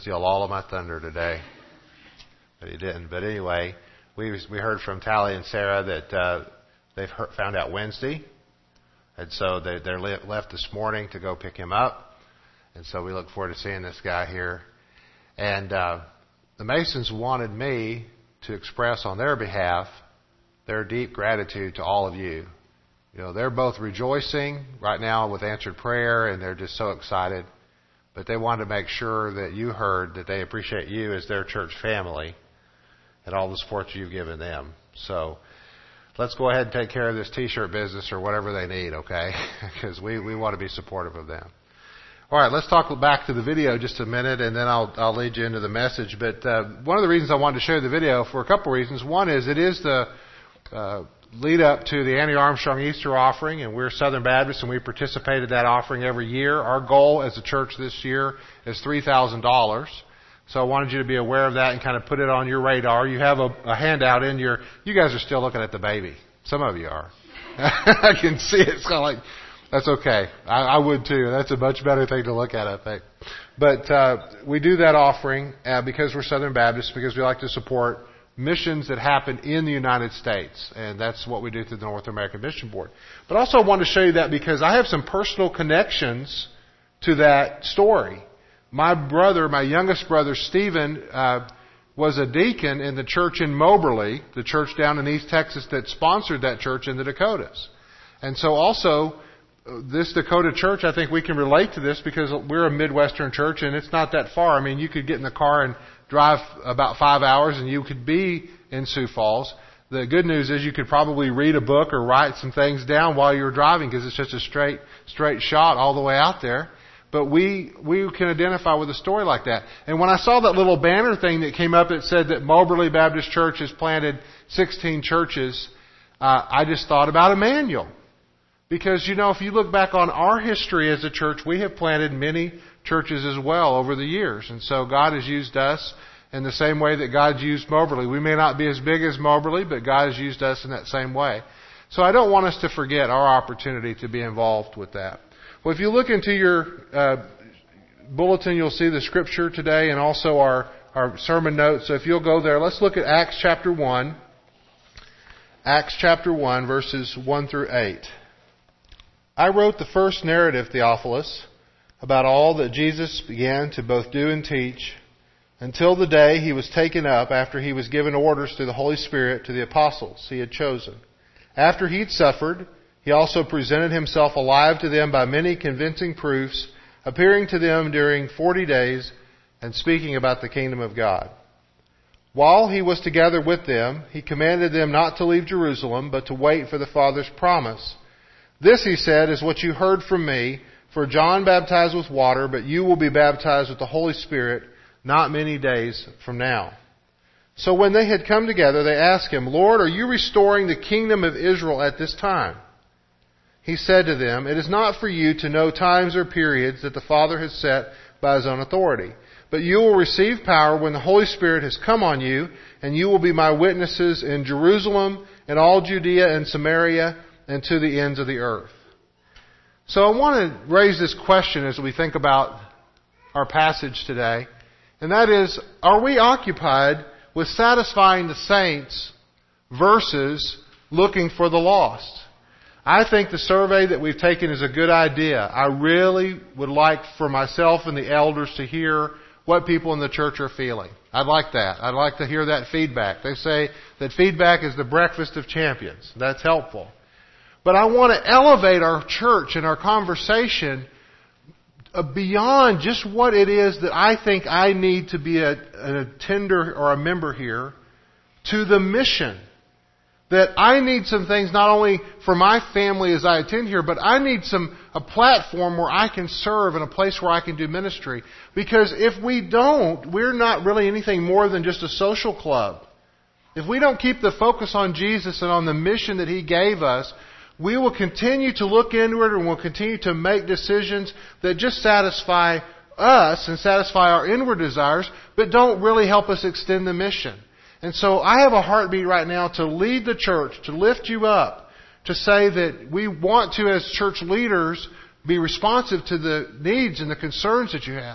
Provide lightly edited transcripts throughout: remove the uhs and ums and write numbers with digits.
Steal all of my thunder today, but he didn't. But anyway, we heard from Tally and Sarah that they've found out Wednesday, and so they're left this morning to go pick him up, and so we look forward to seeing this guy here. And the Masons wanted me to express on their behalf their deep gratitude to all of you. You know, they're both rejoicing right now with answered prayer, and they're just so excited. But they wanted to make sure that you heard that they appreciate you as their church family and all the support you've given them. So let's go ahead and take care of this T-shirt business or whatever they need, okay? Because we want to be supportive of them. All right, let's talk back to the video just a minute, and then I'll lead you into the message. But one of the reasons I wanted to show you the video for a couple of reasons. One is it is the lead up to the Annie Armstrong Easter offering, and we're Southern Baptists, and we participate in that offering every year. Our goal as a church this year is $3,000. So I wanted you to be aware of that and kind of put it on your radar. You have a handout in your... You guys are still looking at the baby. Some of you are. I can see it. It's kind of like, that's okay. I would too. That's a much better thing to look at, I think. But we do that offering because we're Southern Baptists, because we like to support missions that happen in the United States, and that's what we do through the North American Mission Board. But also I want to show you that because I have some personal connections to that story. My youngest brother, Stephen, was a deacon in the church in Moberly, the church down in East Texas that sponsored that church in the Dakotas. And so also, this Dakota church, I think we can relate to this because we're a Midwestern church and it's not that far. I mean, you could get in the car and drive about 5 hours and you could be in Sioux Falls. The good news is you could probably read a book or write some things down while you're driving because it's just a straight shot all the way out there. But we can identify with a story like that. And when I saw that little banner thing that came up, it said that Moberly Baptist Church has planted 16 churches. I just thought about Emmanuel. Because, you know, if you look back on our history as a church, we have planted many churches as well over the years. And so God has used us in the same way that God's used Moberly. We may not be as big as Moberly, but God has used us in that same way. So I don't want us to forget our opportunity to be involved with that. Well, if you look into your bulletin, you'll see the scripture today and also our sermon notes. So if you'll go there, let's look at Acts chapter 1. Acts chapter 1, verses 1 through 8. I wrote the first narrative, Theophilus, about all that Jesus began to both do and teach until the day he was taken up after he was given orders through the Holy Spirit to the apostles he had chosen. After he'd suffered, he also presented himself alive to them by many convincing proofs, appearing to them during 40 days and speaking about the kingdom of God. While he was together with them, he commanded them not to leave Jerusalem, but to wait for the Father's promise. This, he said, is what you heard from me, for John baptized with water, but you will be baptized with the Holy Spirit not many days from now. So when they had come together, they asked him, Lord, are you restoring the kingdom of Israel at this time? He said to them, it is not for you to know times or periods that the Father has set by His own authority. But you will receive power when the Holy Spirit has come on you, and you will be my witnesses in Jerusalem and all Judea and Samaria and to the ends of the earth. So I want to raise this question as we think about our passage today, and that is, are we occupied with satisfying the saints versus looking for the lost? I think the survey that we've taken is a good idea. I really would like for myself and the elders to hear what people in the church are feeling. I'd like that. I'd like to hear that feedback. They say that feedback is the breakfast of champions. That's helpful. But I want to elevate our church and our conversation beyond just what it is that I think I need to be an attender or a member here to the mission. That I need some things not only for my family as I attend here, but I need a platform where I can serve and a place where I can do ministry. Because if we don't, we're not really anything more than just a social club. If we don't keep the focus on Jesus and on the mission that He gave us, we will continue to look inward and we'll continue to make decisions that just satisfy us and satisfy our inward desires, but don't really help us extend the mission. And so I have a heartbeat right now to lead the church, to lift you up, to say that we want to, as church leaders, be responsive to the needs and the concerns that you have.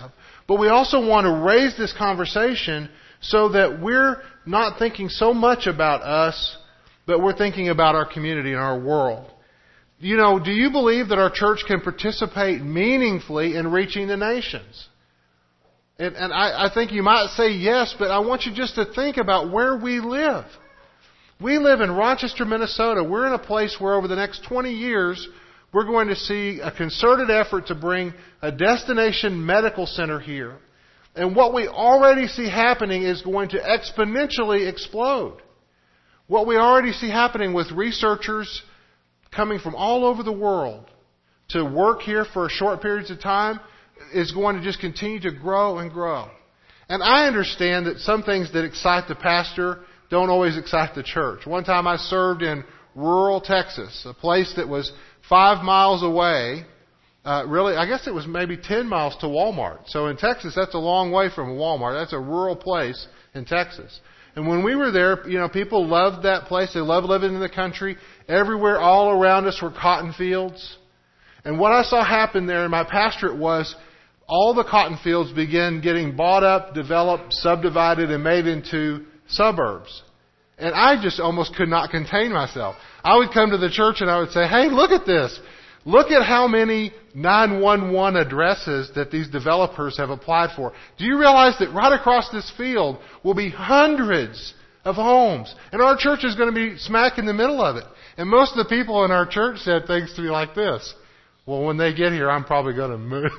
But we also want to raise this conversation so that we're not thinking so much about us, but we're thinking about our community and our world. Do you believe that our church can participate meaningfully in reaching the nations? And I think you might say yes, but I want you just to think about where we live. We live in Rochester, Minnesota. We're in a place where over the next 20 years, we're going to see a concerted effort to bring a destination medical center here. And what we already see happening is going to exponentially explode. What we already see happening with researchers coming from all over the world to work here for short periods of time is going to just continue to grow and grow. And I understand that some things that excite the pastor don't always excite the church. One time I served in rural Texas, a place that was 5 miles away. I guess it was maybe 10 miles to Walmart. So in Texas, that's a long way from Walmart. That's a rural place in Texas. And when we were there, people loved that place. They loved living in the country. Everywhere, all around us were cotton fields. And what I saw happen there in my pastorate was all the cotton fields began getting bought up, developed, subdivided, and made into suburbs. And I just almost could not contain myself. I would come to the church and I would say, hey, look at this. Look at how many 911 addresses that these developers have applied for. Do you realize that right across this field will be hundreds of homes? And our church is going to be smack in the middle of it. And most of the people in our church said things to me like this. Well, when they get here, I'm probably going to move.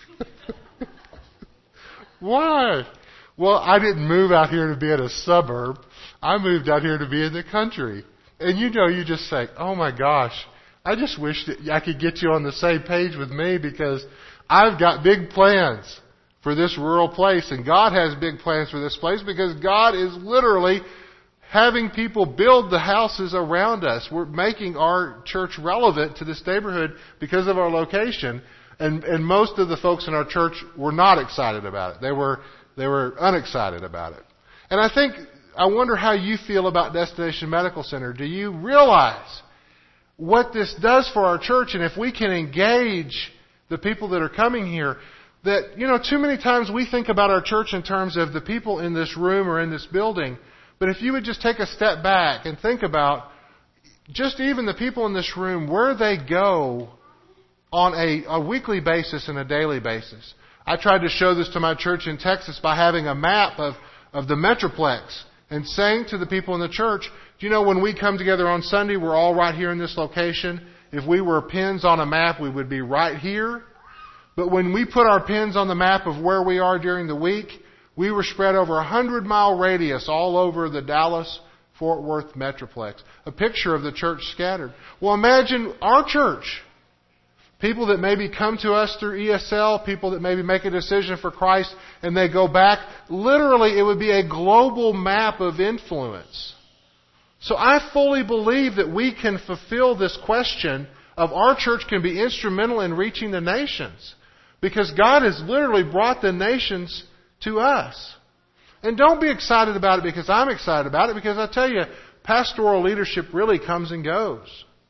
Why? Well, I didn't move out here to be in a suburb. I moved out here to be in the country. And you just say, oh my gosh, I just wish that I could get you on the same page with me because I've got big plans for this rural place. And God has big plans for this place because God is literally having people build the houses around us. We're making our church relevant to this neighborhood because of our location. And most of the folks in our church were not excited about it. They were unexcited about it. And I wonder how you feel about Destination Medical Center. Do you realize what this does for our church? And if we can engage the people that are coming here, that, too many times we think about our church in terms of the people in this room or in this building. But if you would just take a step back and think about just even the people in this room, where they go on a weekly basis and a daily basis. I tried to show this to my church in Texas by having a map of the Metroplex and saying to the people in the church, when we come together on Sunday, we're all right here in this location. If we were pins on a map, we would be right here. But when we put our pins on the map of where we are during the week, we were spread over a 100-mile radius all over the Dallas-Fort Worth Metroplex. A picture of the church scattered. Well, imagine our church. People that maybe come to us through ESL, people that maybe make a decision for Christ and they go back. Literally, it would be a global map of influence. So I fully believe that we can fulfill this question of our church can be instrumental in reaching the nations. Because God has literally brought the nations to us. And don't be excited about it because I'm excited about it, because I tell you, pastoral leadership really comes and goes.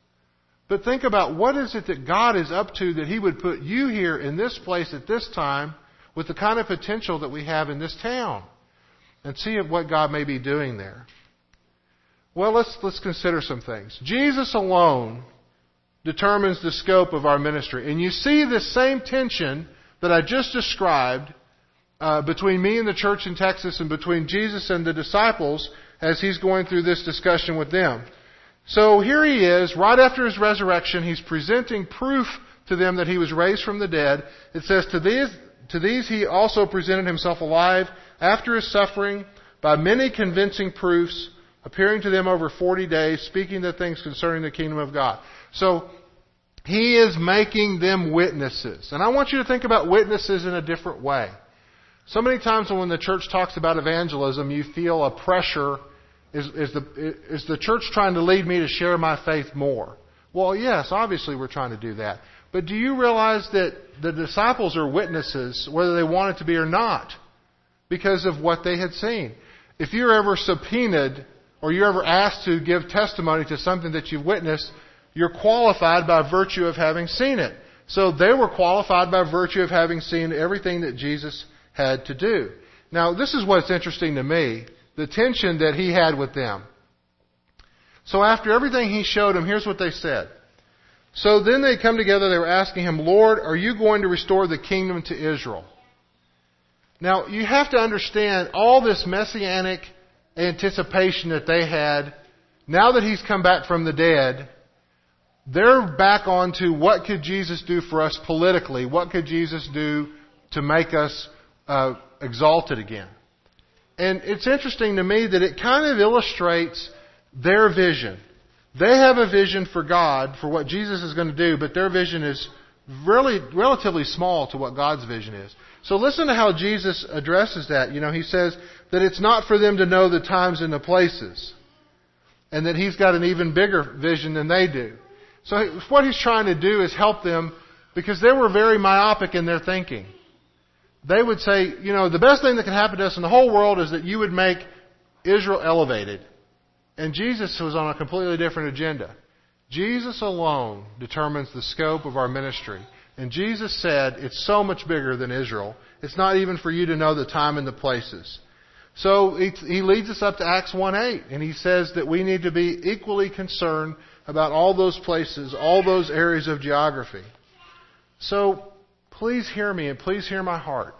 But think about what is it that God is up to that He would put you here in this place at this time with the kind of potential that we have in this town. And see what God may be doing there. Well, let's consider some things. Jesus alone determines the scope of our ministry. And you see this same tension that I just described between me and the church in Texas and between Jesus and the disciples as He's going through this discussion with them. So here He is, right after His resurrection, He's presenting proof to them that He was raised from the dead. It says, to these He also presented Himself alive after His suffering by many convincing proofs, appearing to them over 40 days, speaking the things concerning the kingdom of God. So He is making them witnesses. And I want you to think about witnesses in a different way. So many times when the church talks about evangelism, you feel a pressure. Is the church trying to lead me to share my faith more? Well, yes, obviously we're trying to do that. But do you realize that the disciples are witnesses, whether they want it to be or not, because of what they had seen? If you're ever subpoenaed or you're ever asked to give testimony to something that you've witnessed, you're qualified by virtue of having seen it. So they were qualified by virtue of having seen everything that Jesus had to do. Now, this is what's interesting to me, the tension that he had with them. So after everything he showed them, here's what they said. So then they come together, they were asking him, Lord, are you going to restore the kingdom to Israel? Now, you have to understand all this messianic anticipation that they had. Now that he's come back from the dead, they're back on to what could Jesus do for us politically? What could Jesus do to make us exalted again? And it's interesting to me that it kind of illustrates their vision. They have a vision for God, for what Jesus is going to do, but their vision is really relatively small to what God's vision is. So listen to how Jesus addresses that. He says that it's not for them to know the times and the places, and that He's got an even bigger vision than they do. So what He's trying to do is help them, because they were very myopic in their thinking. They would say, the best thing that can happen to us in the whole world is that you would make Israel elevated. And Jesus was on a completely different agenda. Jesus alone determines the scope of our ministry. And Jesus said, it's so much bigger than Israel. It's not even for you to know the time and the places. So he leads us up to Acts 1:8, and he says that we need to be equally concerned about all those places, all those areas of geography. So please hear me and please hear my heart.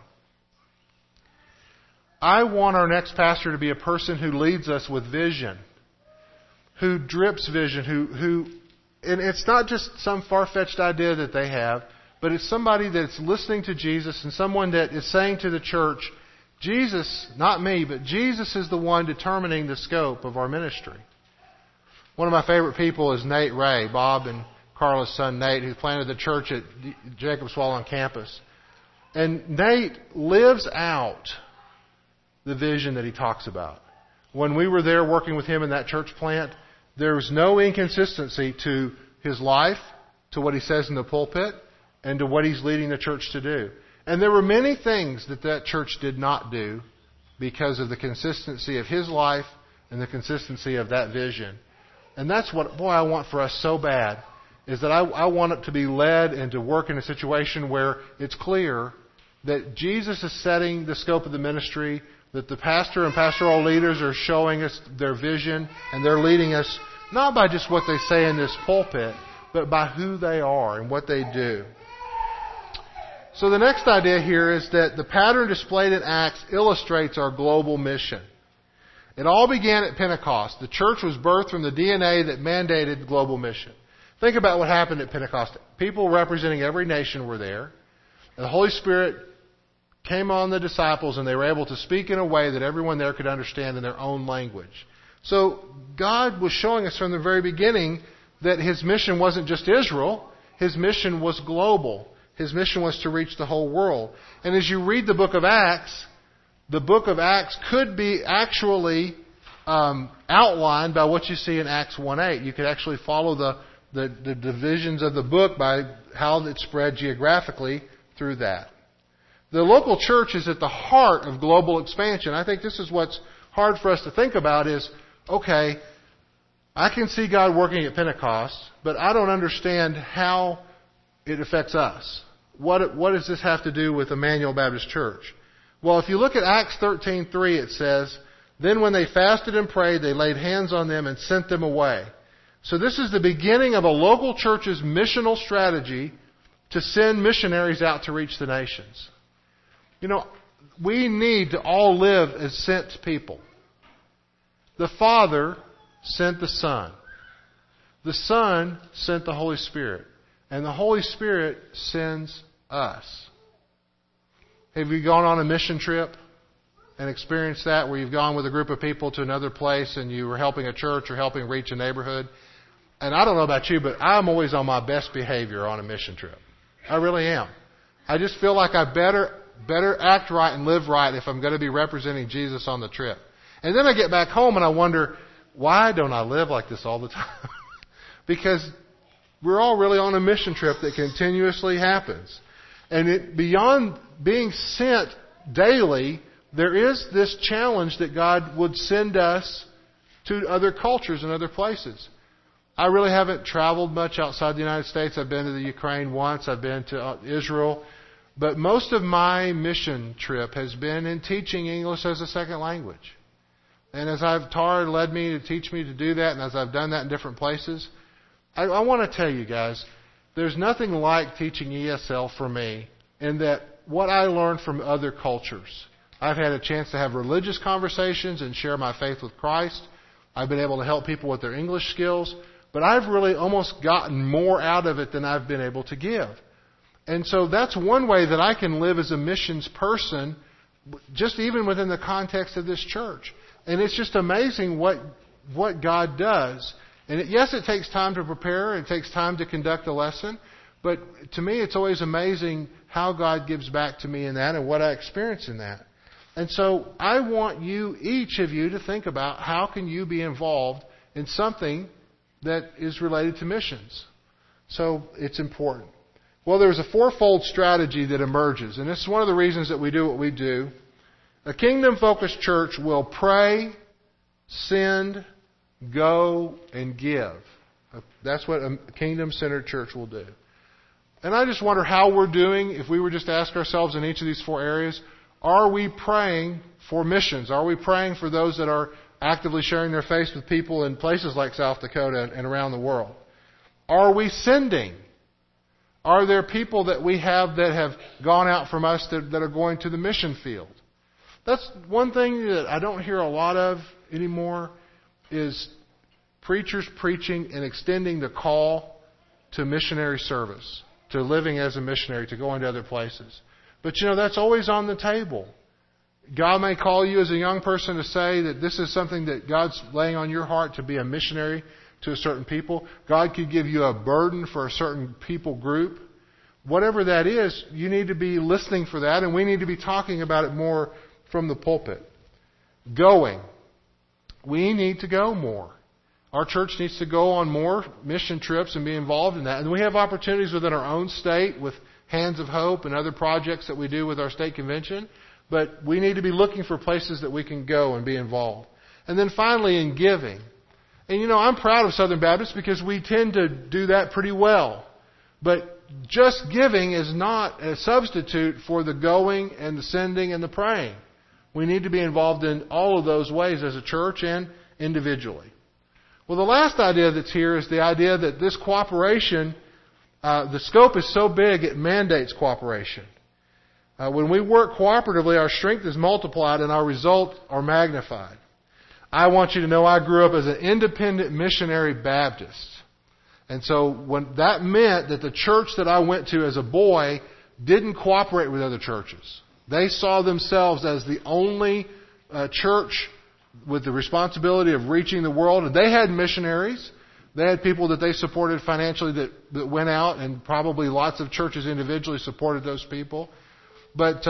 I want our next pastor to be a person who leads us with vision, who drips vision, and it's not just some far-fetched idea that they have, but it's somebody that's listening to Jesus and someone that is saying to the church, Jesus, not me, but Jesus is the one determining the scope of our ministry. One of my favorite people is Nate Ray, Bob and Carla's son Nate, who planted the church at Jacobs Well on campus. And Nate lives out the vision that he talks about. When we were there working with him in that church plant, there was no inconsistency to his life, to what he says in the pulpit, and to what he's leading the church to do. And there were many things that church did not do because of the consistency of his life and the consistency of that vision. And that's what, I want for us so bad, is that I want it to be led and to work in a situation where it's clear that Jesus is setting the scope of the ministry, that the pastor and pastoral leaders are showing us their vision, and they're leading us not by just what they say in this pulpit, but by who they are and what they do. So the next idea here is that the pattern displayed in Acts illustrates our global mission. It all began at Pentecost. The church was birthed from the DNA that mandated global mission. Think about what happened at Pentecost. People representing every nation were there. And the Holy Spirit came on the disciples, and they were able to speak in a way that everyone there could understand in their own language. So God was showing us from the very beginning that His mission wasn't just Israel. His mission was global. His mission was to reach the whole world. And as you read the book of Acts could be actually outlined by what you see in Acts 1:8. You could actually follow the divisions of the book by how it spread geographically through that. The local church is at the heart of global expansion. I think this is what's hard for us to think about is, okay, I can see God working at Pentecost, but I don't understand how it affects us. What does this have to do with Emmanuel Baptist Church? Well, if you look at Acts 13:3, it says, then when they fasted and prayed, they laid hands on them and sent them away. So this is the beginning of a local church's missional strategy to send missionaries out to reach the nations. We need to all live as sent people. The Father sent the Son. The Son sent the Holy Spirit. And the Holy Spirit sends us. Have you gone on a mission trip and experienced that, where you've gone with a group of people to another place and you were helping a church or helping reach a neighborhood? And I don't know about you, but I'm always on my best behavior on a mission trip. I really am. I just feel like I better act right and live right if I'm going to be representing Jesus on the trip. And then I get back home and I wonder, why don't I live like this all the time? Because we're all really on a mission trip that continuously happens. And beyond being sent daily, there is this challenge that God would send us to other cultures and other places. I really haven't traveled much outside the United States. I've been to the Ukraine once. I've been to Israel. But most of my mission trip has been in teaching English as a second language. And as Tara led me to teach me to do that, and as I've done that in different places, I want to tell you guys, there's nothing like teaching ESL for me in that what I learned from other cultures. I've had a chance to have religious conversations and share my faith with Christ. I've been able to help people with their English skills. But I've really almost gotten more out of it than I've been able to give. And so that's one way that I can live as a missions person, just even within the context of this church. And it's just amazing what God does. And yes, it takes time to prepare. It takes time to conduct a lesson. But to me, it's always amazing how God gives back to me in that and what I experience in that. And so I want you, each of you, to think about how can you be involved in something that is related to missions. So it's important. Well, there's a fourfold strategy that emerges. And this is one of the reasons that we do what we do. A kingdom-focused church will pray, send, go, and give. That's what a kingdom-centered church will do. And I just wonder how we're doing if we were just to ask ourselves in each of these four areas, are we praying for missions? Are we praying for those that are actively sharing their faith with people in places like South Dakota and around the world? Are we sending? Are there people that we have that have gone out from us that are going to the mission field? That's one thing that I don't hear a lot of anymore is preachers preaching and extending the call to missionary service, to living as a missionary, to going to other places. But that's always on the table. God may call you as a young person to say that this is something that God's laying on your heart to be a missionary to a certain people. God could give you a burden for a certain people group. Whatever that is, you need to be listening for that, and we need to be talking about it more from the pulpit. Going. We need to go more. Our church needs to go on more mission trips and be involved in that. And we have opportunities within our own state with Hands of Hope and other projects that we do with our state convention. But we need to be looking for places that we can go and be involved. And then finally, in giving. And I'm proud of Southern Baptist because we tend to do that pretty well. But just giving is not a substitute for the going and the sending and the praying. We need to be involved in all of those ways as a church and individually. Well, the last idea that's here is the idea that this cooperation, the scope is so big it mandates cooperation. When we work cooperatively, our strength is multiplied and our results are magnified. I want you to know I grew up as an independent missionary Baptist. And so when that meant that the church that I went to as a boy didn't cooperate with other churches. They saw themselves as the only church with the responsibility of reaching the world. And they had missionaries. They had people that they supported financially that went out, and probably lots of churches individually supported those people. But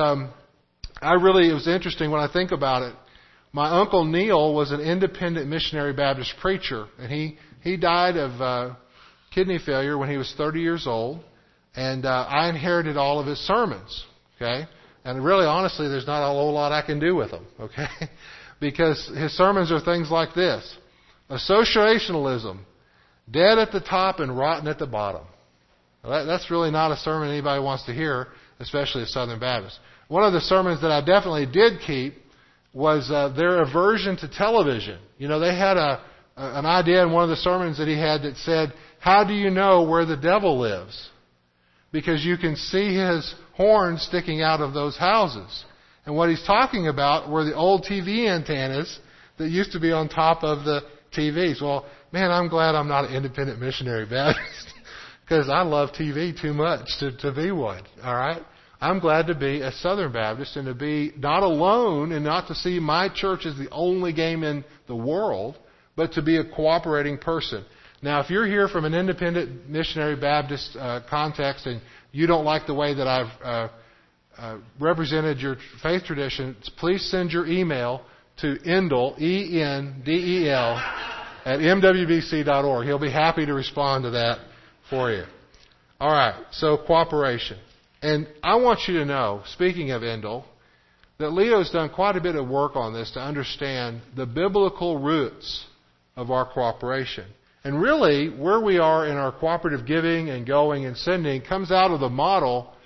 it was interesting when I think about it. My uncle Neil was an independent missionary Baptist preacher, and he died of kidney failure when he was 30 years old, and I inherited all of his sermons. Okay, and really, honestly, there's not a whole lot I can do with them. Okay, because his sermons are things like this: associationalism, dead at the top and rotten at the bottom. Well, that's really not a sermon anybody wants to hear, especially a Southern Baptist. One of the sermons that I definitely did keep was their aversion to television. They had an idea in one of the sermons that he had that said, how do you know where the devil lives? Because you can see his horns sticking out of those houses. And what he's talking about were the old TV antennas that used to be on top of the TVs. Well, man, I'm glad I'm not an independent missionary Baptist because I love TV too much to be one. All right? I'm glad to be a Southern Baptist and to be not alone and not to see my church as the only game in the world, but to be a cooperating person. Now, if you're here from an independent missionary Baptist context and you don't like the way that I've represented your faith tradition, please send your email to Endel, E-N-D-E-L, at mwbc.org. He'll be happy to respond to that for you. All right, so cooperation. And I want you to know, speaking of Endel, that Leo's done quite a bit of work on this to understand the biblical roots of our cooperation. And really, where we are in our cooperative giving and going and sending comes out of the model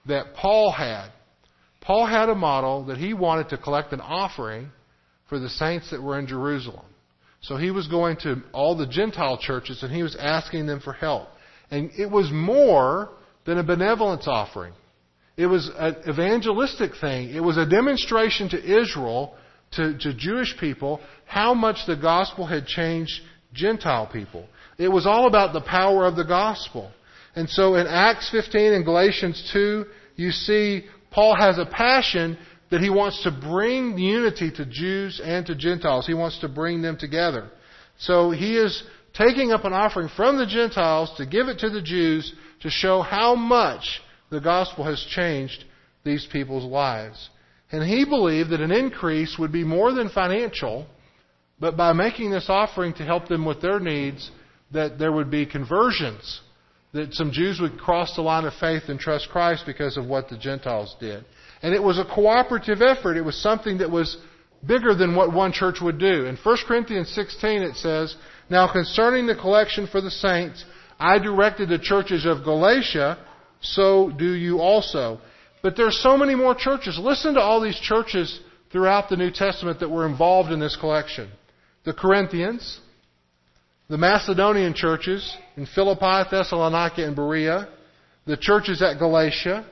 that Paul had. Paul had a model that he wanted to collect an offering for the saints that were in Jerusalem. So he was going to all the Gentile churches and he was asking them for help. And it was more than a benevolence offering. It was an evangelistic thing. It was a demonstration to Israel, to Jewish people, how much the gospel had changed Gentile people. It was all about the power of the gospel. And so in Acts 15 and Galatians 2, you see Paul has a passion that he wants to bring unity to Jews and to Gentiles. He wants to bring them together. So he is taking up an offering from the Gentiles to give it to the Jews to show how much the gospel has changed these people's lives. And he believed that an increase would be more than financial, but by making this offering to help them with their needs, that there would be conversions, that some Jews would cross the line of faith and trust Christ because of what the Gentiles did. And it was a cooperative effort. It was something that was bigger than what one church would do. In 1 Corinthians 16 it says, "Now concerning the collection for the saints, I directed the churches of Galatia, so do you also." But there's so many more churches. Listen to all these churches throughout the New Testament that were involved in this collection. The Corinthians, the Macedonian churches in Philippi, Thessalonica, and Berea, the churches at Galatia,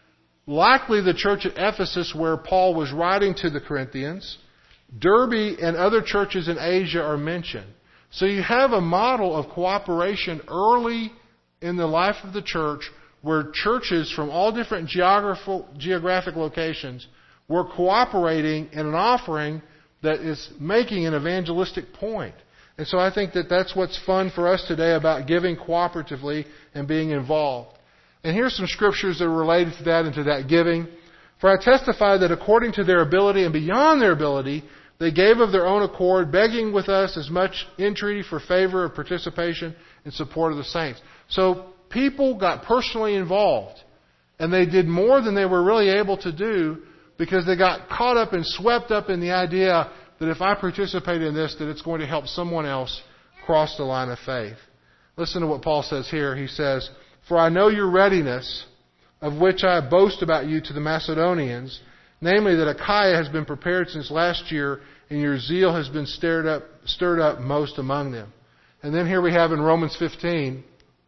likely the church at Ephesus where Paul was writing to the Corinthians, Derbe and other churches in Asia are mentioned. So you have a model of cooperation early in the life of the church where churches from all different geographic locations were cooperating in an offering that is making an evangelistic point. And so I think that that's what's fun for us today about giving cooperatively and being involved. And here's some scriptures that are related to that and to that giving. "For I testify that according to their ability and beyond their ability, they gave of their own accord, begging with us as much entreaty for favor of participation in support of the saints." So people got personally involved. And they did more than they were really able to do because they got caught up and swept up in the idea that if I participate in this, that it's going to help someone else cross the line of faith. Listen to what Paul says here. He says, "For I know your readiness, of which I boast about you to the Macedonians, namely that Achaia has been prepared since last year, and your zeal has been stirred up most among them." And then here we have in Romans 15,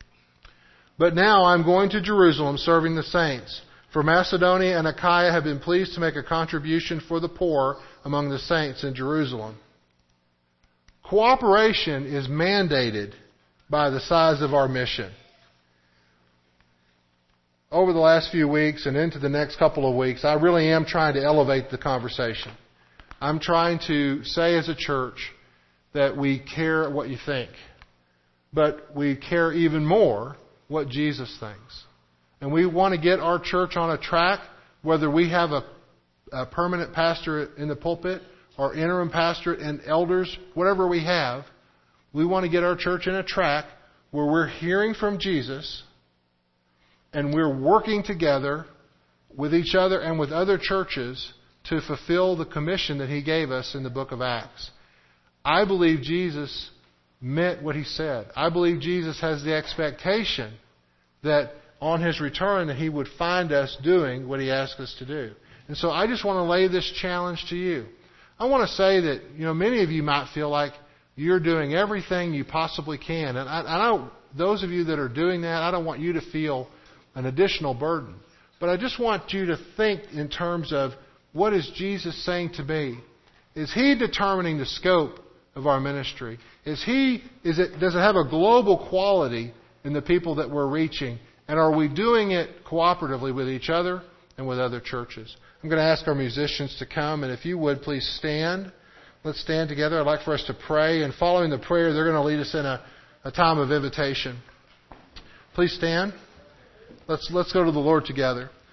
"But now I'm going to Jerusalem serving the saints. For Macedonia and Achaia have been pleased to make a contribution for the poor among the saints in Jerusalem." Cooperation is mandated by the size of our mission. Over the last few weeks and into the next couple of weeks, I really am trying to elevate the conversation. I'm trying to say as a church that we care what you think, but we care even more what Jesus thinks. And we want to get our church on a track, whether we have a permanent pastor in the pulpit or interim pastor and elders, whatever we have. We want to get our church in a track where we're hearing from Jesus and we're working together with each other and with other churches to fulfill the commission that He gave us in the book of Acts. I believe Jesus meant what He said. I believe Jesus has the expectation that on His return that He would find us doing what He asked us to do. And so I just want to lay this challenge to you. I want to say that, many of you might feel like you're doing everything you possibly can. And I don't, those of you that are doing that, I don't want you to feel an additional burden. But I just want you to think in terms of, what is Jesus saying to me? Is He determining the scope of our ministry? Does it have a global quality in the people that we're reaching? And are we doing it cooperatively with each other and with other churches? I'm going to ask our musicians to come, and if you would, please stand. Let's stand together. I'd like for us to pray, and following the prayer, they're going to lead us in a time of invitation. Please stand. Let's go to the Lord together.